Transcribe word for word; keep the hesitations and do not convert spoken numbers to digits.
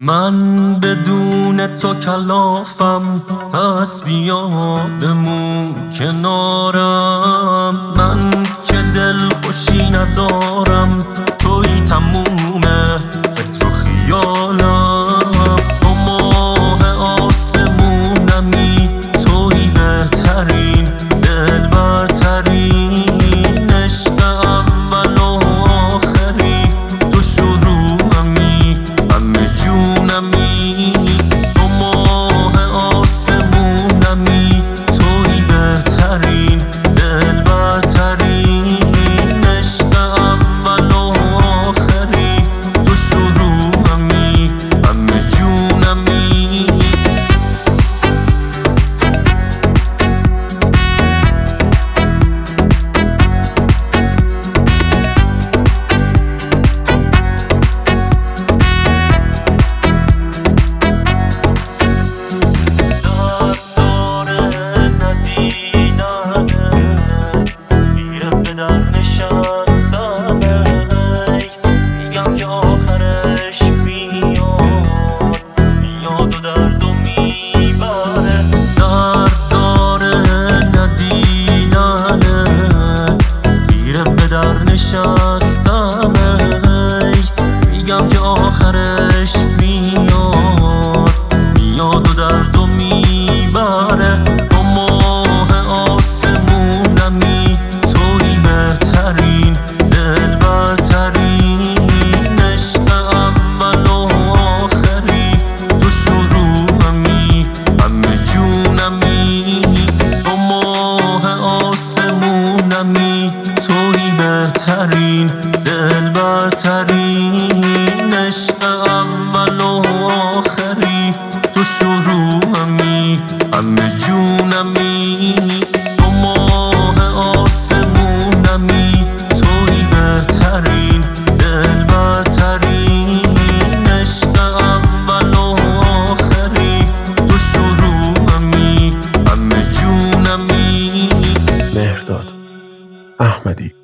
من بدون تو کلافم، پس بیا بمون کنارم. من که دل خوشی ندارم، توی تمومه فکر و خیالم. با ماه آسمونمی، توی بهترین دل برترین. عشق اول و آخری، تو شروعمی همه جونمی. با ماه آسمونمی، توی بهترین دل برترین. عشق اول و آخری، تو شروعمی همه جونمی. نشستم ای میگم که آخرش میاد میاد و درد و میبره. با ماه آسمونمی، توی بهترین دل برترین. عشق اول و آخری، تو شروعمی همه جونمی. با ماه آسمونمی، توی بهترین دل برترین. عشق اول و آخری، تو شروعمی همه جونمی. با ماه آسمونمی، توی بهترین دل برترین. عشق اول و آخری، تو شروعمی همه جونمی. مهرداد احمدی